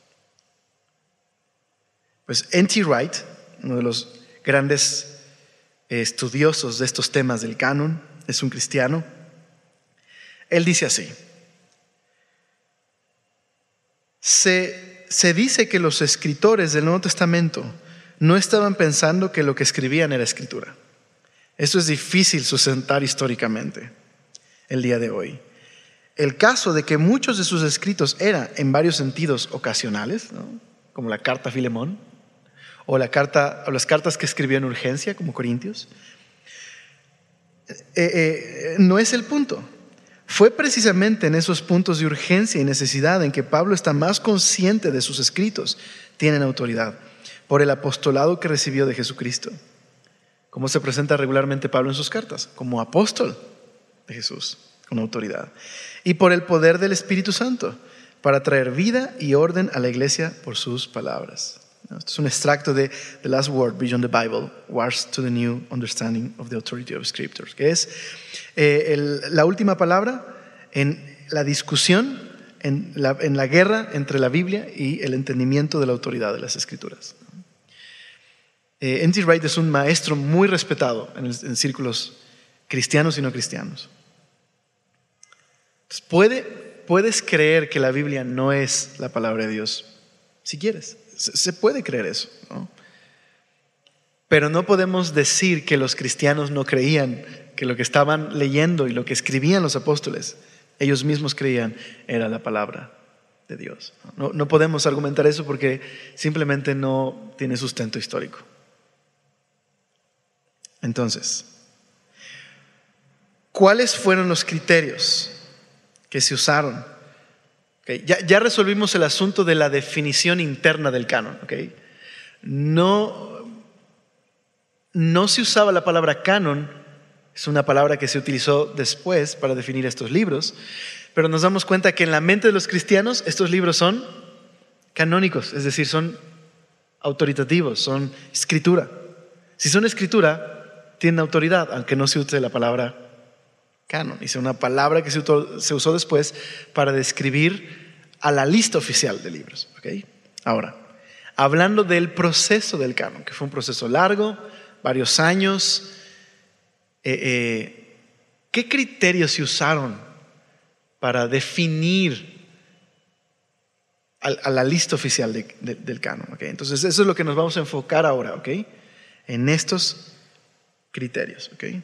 Pues N.T. Wright, uno de los grandes estudiosos de estos temas del canon, es un cristiano. Él dice así: se dice que los escritores del Nuevo Testamento no estaban pensando que lo que escribían era escritura. Esto es difícil sustentar históricamente el día de hoy. El caso de que muchos de sus escritos eran en varios sentidos ocasionales, ¿no? Como la carta a Filemón o las cartas que escribió en urgencia como Corintios, no es el punto. Fue precisamente en esos puntos de urgencia y necesidad en que Pablo está más consciente de sus escritos tienen autoridad por el apostolado que recibió de Jesucristo. ¿Cómo se presenta regularmente Pablo en sus cartas? Como apóstol de Jesús, con autoridad. Y por el poder del Espíritu Santo, para traer vida y orden a la iglesia por sus palabras. Esto es un extracto de The Last Word Beyond the Bible, Words to the New Understanding of the Authority of Scriptures, que es la última palabra en la discusión, en la guerra entre la Biblia y el entendimiento de la autoridad de las Escrituras. N.T. Wright es un maestro muy respetado en círculos cristianos y no cristianos. Entonces, puedes creer que la Biblia no es la palabra de Dios, si quieres. Se puede creer eso, ¿no? Pero no podemos decir que los cristianos no creían que lo que estaban leyendo y lo que escribían los apóstoles, ellos mismos creían era la palabra de Dios. No podemos argumentar eso porque simplemente no tiene sustento histórico. Entonces, ¿cuáles fueron los criterios que se usaron? Okay, ya resolvimos el asunto de la definición interna del canon. Okay. No se usaba la palabra canon, es una palabra que se utilizó después para definir estos libros, pero nos damos cuenta que en la mente de los cristianos estos libros son canónicos, es decir, son autoritativos, son escritura. Si son escritura, tienen autoridad, aunque no se use la palabra canon. Es una palabra que se usó después para describir a la lista oficial de libros. ¿Okay? Ahora, hablando del proceso del canon, que fue un proceso largo, varios años, ¿qué criterios se usaron para definir a la lista oficial del canon? ¿Okay? Entonces, eso es lo que nos vamos a enfocar ahora, ¿okay? En estos criterios. ¿Okay?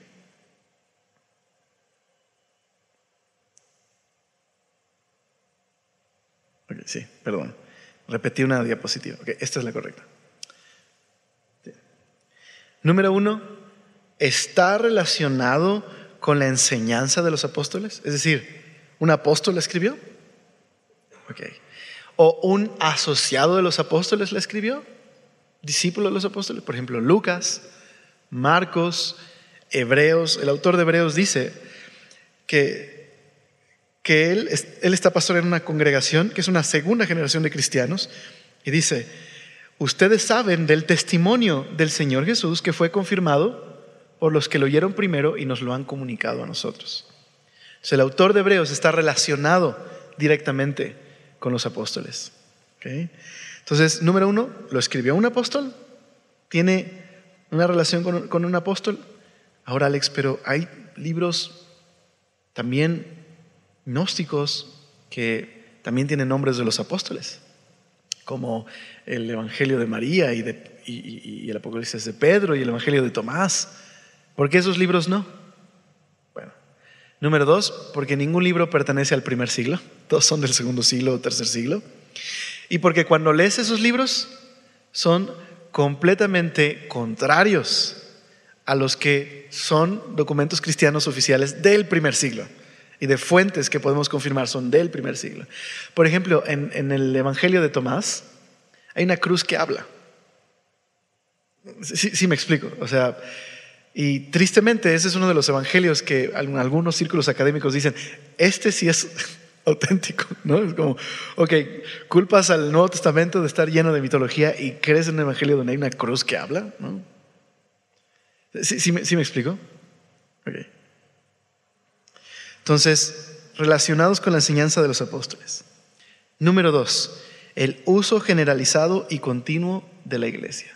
Okay, sí, perdón. Repetí una diapositiva. Okay, esta es la correcta. Sí. Número 1, ¿está relacionado con la enseñanza de los apóstoles? Es decir, ¿un apóstol la escribió? Okay. ¿O un asociado de los apóstoles la escribió? ¿Discípulo de los apóstoles? Por ejemplo, Lucas, Marcos, Hebreos. El autor de Hebreos dice que él está pastor en una congregación que es una segunda generación de cristianos, y dice: ustedes saben del testimonio del Señor Jesús que fue confirmado por los que lo oyeron primero y nos lo han comunicado a nosotros. Entonces, el autor de Hebreos está relacionado directamente con los apóstoles. ¿Okay? Entonces, número 1, ¿lo escribió un apóstol? ¿Tiene una relación con un apóstol? Ahora, Alex, pero hay libros también gnósticos que también tienen nombres de los apóstoles, como el Evangelio de María y el Apocalipsis de Pedro y el Evangelio de Tomás. ¿Por qué esos libros no? Bueno, número 2, porque ningún libro pertenece al primer siglo, todos son del segundo siglo o tercer siglo, y porque cuando lees esos libros son completamente contrarios a los que son documentos cristianos oficiales del primer siglo y de fuentes que podemos confirmar son del primer siglo. Por ejemplo, en el Evangelio de Tomás hay una cruz que habla. Sí me explico. O sea, y tristemente ese es uno de los evangelios que algunos círculos académicos dicen, este sí es auténtico, ¿no? Es como, ok, culpas al Nuevo Testamento de estar lleno de mitología y crees en un evangelio donde hay una cruz que habla, ¿no? ¿Sí me explico? Ok. Entonces, relacionados con la enseñanza de los apóstoles. Número 2, el uso generalizado y continuo de la iglesia.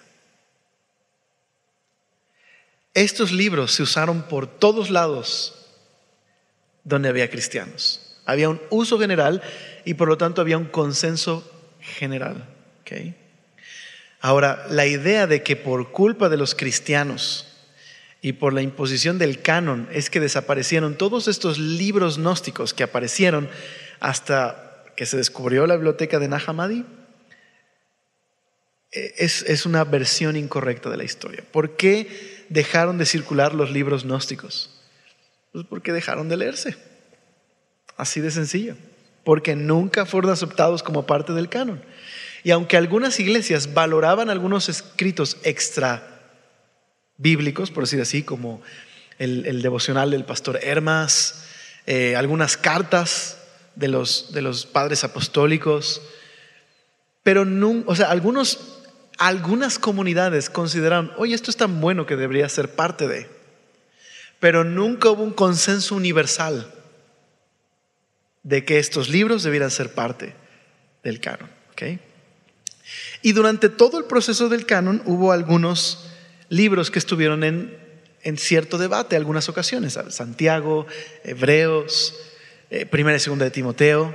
Estos libros se usaron por todos lados donde había cristianos. Había un uso general y por lo tanto había un consenso general. ¿Okay? Ahora, la idea de que por culpa de los cristianos y por la imposición del canon es que desaparecieron todos estos libros gnósticos que aparecieron hasta que se descubrió la biblioteca de Nag Hammadi, es una versión incorrecta de la historia. ¿Por qué dejaron de circular los libros gnósticos? Pues porque dejaron de leerse. Así de sencillo. Porque nunca fueron aceptados como parte del canon. Y aunque algunas iglesias valoraban algunos escritos extra bíblicos, por decir así, como el devocional del pastor Hermas, algunas cartas de los padres apostólicos, pero algunas comunidades consideraron, oye, esto es tan bueno que debería ser parte de, pero nunca hubo un consenso universal de que estos libros debieran ser parte del canon. ¿Okay? Y durante todo el proceso del canon hubo algunos libros que estuvieron en cierto debate, algunas ocasiones, Santiago, Hebreos, Primera y Segunda de Timoteo.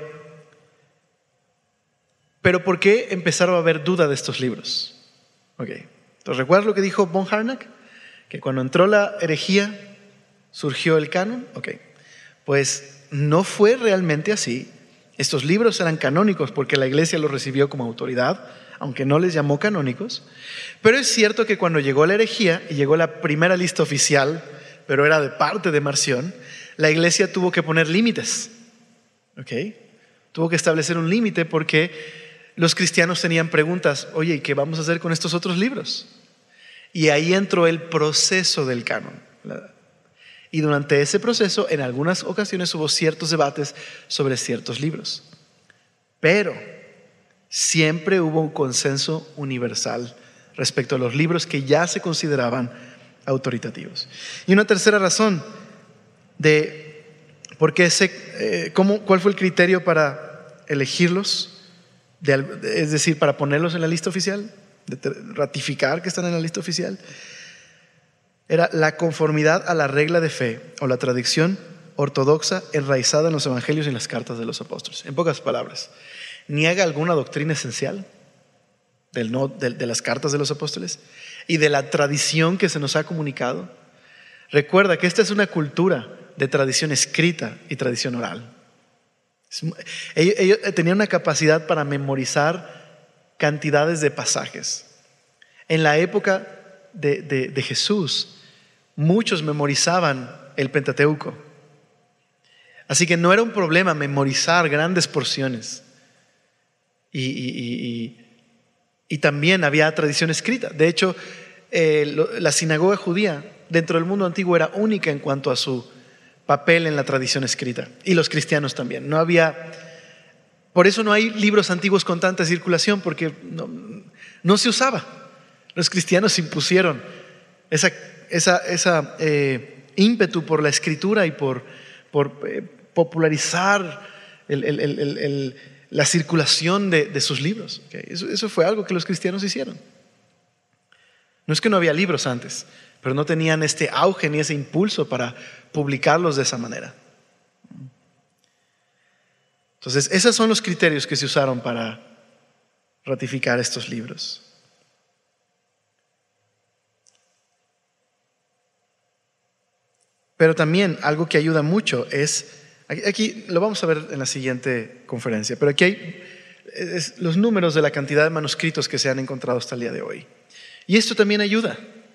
Pero ¿por qué empezaron a haber duda de estos libros? Okay. Entonces, ¿recuerdas lo que dijo von Harnack? Que cuando entró la herejía, surgió el canon. Ok, pues no fue realmente así. Estos libros eran canónicos porque la iglesia los recibió como autoridad, aunque no les llamó canónicos. Pero es cierto que cuando llegó la herejía y llegó la primera lista oficial, pero era de parte de Marción, la iglesia tuvo que poner límites. ¿Ok? Tuvo que establecer un límite porque los cristianos tenían preguntas. Oye, ¿y qué vamos a hacer con estos otros libros? Y ahí entró el proceso del canon. Y durante ese proceso, en algunas ocasiones hubo ciertos debates sobre ciertos libros. Pero siempre hubo un consenso universal respecto a los libros que ya se consideraban autoritativos. Y una tercera razón de por qué cuál fue el criterio para elegirlos, es decir, para ponerlos en la lista oficial, de ratificar que están en la lista oficial, era la conformidad a la regla de fe o la tradición ortodoxa enraizada en los evangelios y en las cartas de los apóstoles. En pocas palabras, niega alguna doctrina esencial de las cartas de los apóstoles y de la tradición que se nos ha comunicado. Recuerda que esta es una cultura de tradición escrita y tradición oral. Ellos tenían una capacidad para memorizar cantidades de pasajes. En la época de Jesús, muchos memorizaban el Pentateuco. Así que no era un problema memorizar grandes porciones. Y también había tradición escrita. De hecho, la sinagoga judía dentro del mundo antiguo era única en cuanto a su papel en la tradición escrita. Y los cristianos también. Por eso no hay libros antiguos con tanta circulación, porque no se usaba. Los cristianos impusieron esa ímpetu por la escritura y por popularizar la circulación de sus libros. Okay. Eso fue algo que los cristianos hicieron. No es que no había libros antes, pero no tenían este auge ni ese impulso para publicarlos de esa manera. Entonces, esos son los criterios que se usaron para ratificar estos libros. Pero también algo que ayuda mucho es, aquí lo vamos a ver en la siguiente conferencia, pero aquí hay los números de la cantidad de manuscritos que se han encontrado hasta el día de hoy. Y esto también ayuda,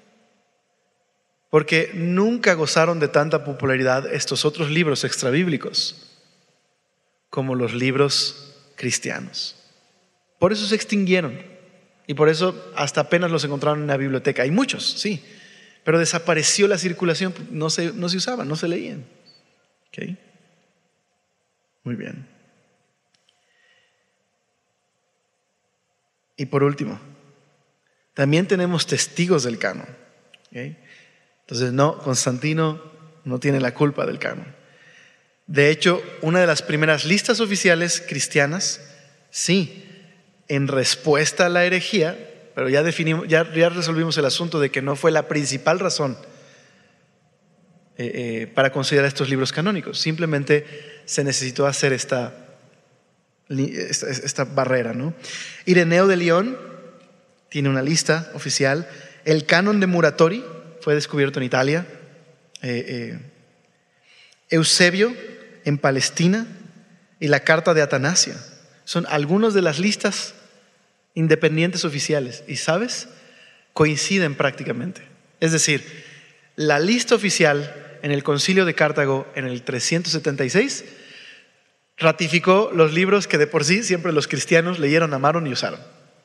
porque nunca gozaron de tanta popularidad estos otros libros extrabíblicos como los libros cristianos. Por eso se extinguieron y por eso hasta apenas los encontraron en la biblioteca. Hay muchos, sí, pero desapareció la circulación, no se usaban, no se leían. ¿Okay? Muy bien. Y por último, también tenemos testigos del canon. ¿Okay? Entonces, Constantino no tiene la culpa del canon. De hecho, una de las primeras listas oficiales cristianas, sí, en respuesta a la herejía, pero ya resolvimos el asunto de que no fue la principal razón para considerar estos libros canónicos. Simplemente se necesitó hacer esta barrera, ¿no? Ireneo de León tiene una lista oficial. El canon de Muratori fue descubierto en Italia. Eusebio en Palestina y la carta de Atanasio son algunas de las listas independientes oficiales. Y ¿sabes? Coinciden prácticamente. Es decir, la lista oficial en el Concilio de Cartago en el 376 ratificó los libros que de por sí siempre los cristianos leyeron, amaron y usaron.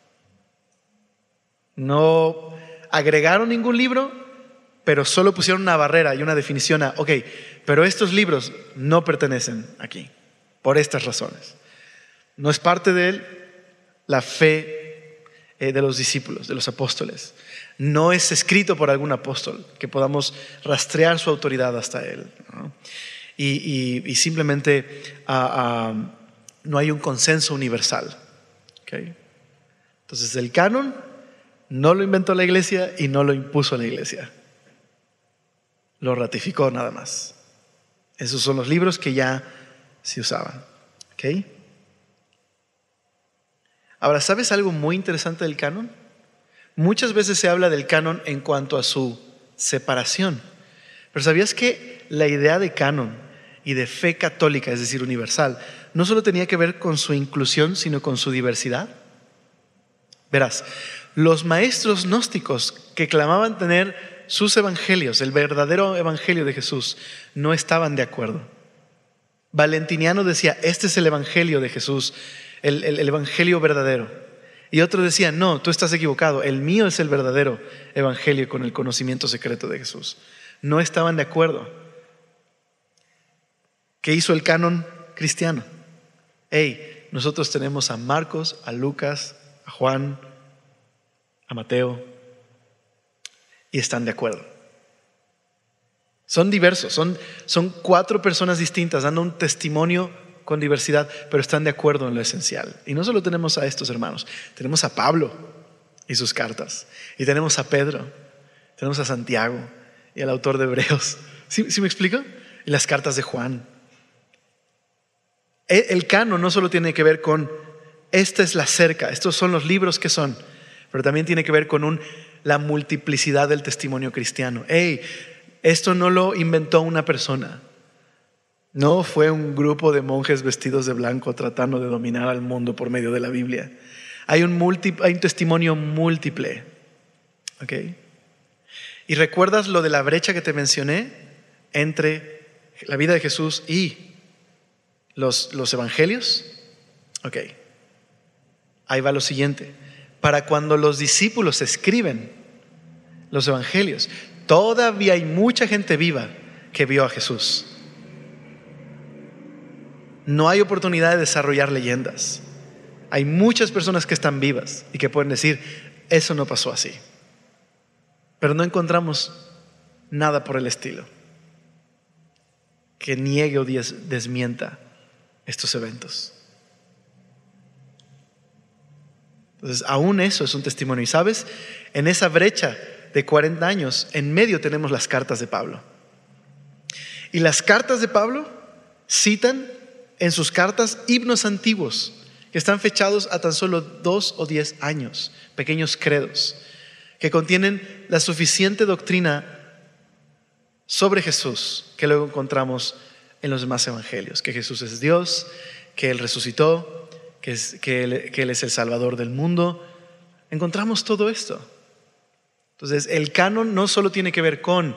No agregaron ningún libro, pero solo pusieron una barrera y una definición pero estos libros no pertenecen aquí, por estas razones. No es parte de la fe de los discípulos, de los apóstoles. No es escrito por algún apóstol que podamos rastrear su autoridad hasta él, ¿no? Y simplemente no hay un consenso universal. ¿Okay? Entonces el canon no lo inventó la iglesia y no lo impuso la iglesia. Lo ratificó nada más. Esos son los libros que ya se usaban. ¿Okay? Ahora, ¿sabes algo muy interesante del canon? Muchas veces se habla del canon en cuanto a su separación. Pero ¿sabías que la idea de canon y de fe católica, es decir, universal, no solo tenía que ver con su inclusión, sino con su diversidad? Verás, los maestros gnósticos que clamaban tener sus evangelios, el verdadero evangelio de Jesús, no estaban de acuerdo. Valentiniano decía, este es el evangelio de Jesús, el evangelio verdadero. Y otro decía, no, tú estás equivocado, el mío es el verdadero evangelio con el conocimiento secreto de Jesús. No estaban de acuerdo. ¿Qué hizo el canon cristiano? Nosotros tenemos a Marcos, a Lucas, a Juan, a Mateo, y están de acuerdo. Son diversos, son 4 personas distintas dando un testimonio con diversidad, pero están de acuerdo en lo esencial. Y no solo tenemos a estos hermanos, tenemos a Pablo y sus cartas, y tenemos a Pedro, tenemos a Santiago y al autor de Hebreos. ¿Sí me explico? Y las cartas de Juan. El canon no solo tiene que ver con esta es la cerca, estos son los libros que son, pero también tiene que ver con la multiplicidad del testimonio cristiano. Esto no lo inventó una persona. No fue un grupo de monjes vestidos de blanco tratando de dominar al mundo por medio de la Biblia. Hay un testimonio múltiple. ¿Ok? ¿Y recuerdas lo de la brecha que te mencioné entre la vida de Jesús y los evangelios? Ok. Ahí va lo siguiente. Para cuando los discípulos escriben los evangelios, todavía hay mucha gente viva que vio a Jesús. No hay oportunidad de desarrollar leyendas. Hay muchas personas que están vivas y que pueden decir, eso no pasó así. Pero no encontramos nada por el estilo que niegue o desmienta estos eventos. Entonces, aún eso es un testimonio. Y sabes, en esa brecha de 40 años, en medio tenemos las cartas de Pablo. Y las cartas de Pablo citan en sus cartas himnos antiguos que están fechados a tan solo 2 o 10 años, pequeños credos que contienen la suficiente doctrina sobre Jesús que luego encontramos en los demás evangelios: que Jesús es Dios, que Él resucitó, que Él es el Salvador del mundo. Encontramos todo esto. Entonces, el canon no solo tiene que ver con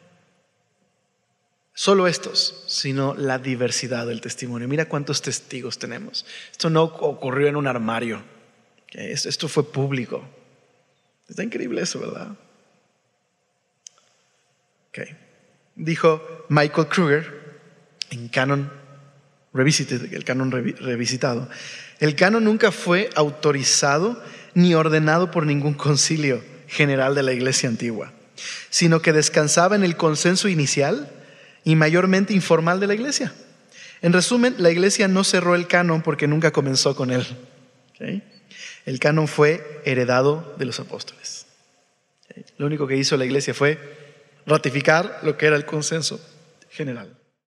solo estos, sino la diversidad del testimonio. Mira cuántos testigos tenemos. Esto no ocurrió en un armario. Esto fue público. Está increíble eso, ¿verdad? Dijo Michael Kruger en Canon Revisited, el canon revisitado: el canon nunca fue autorizado ni ordenado por ningún concilio general de la Iglesia antigua, sino que descansaba en el consenso inicial y mayormente informal de la Iglesia. En resumen, la Iglesia no cerró el canon porque nunca comenzó con él. El canon fue heredado de los apóstoles. Lo único que hizo la Iglesia fue ratificar lo que era el consenso general.